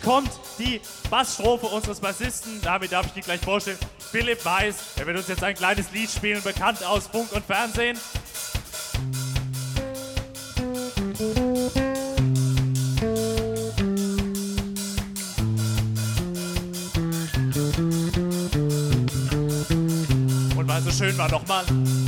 kommt die Bassstrophe unseres Bassisten. Damit darf ich die gleich vorstellen. Philipp Weiß. Er wird uns jetzt ein kleines Lied spielen, bekannt aus Funk und Fernsehen. Und weil es so schön war, nochmal.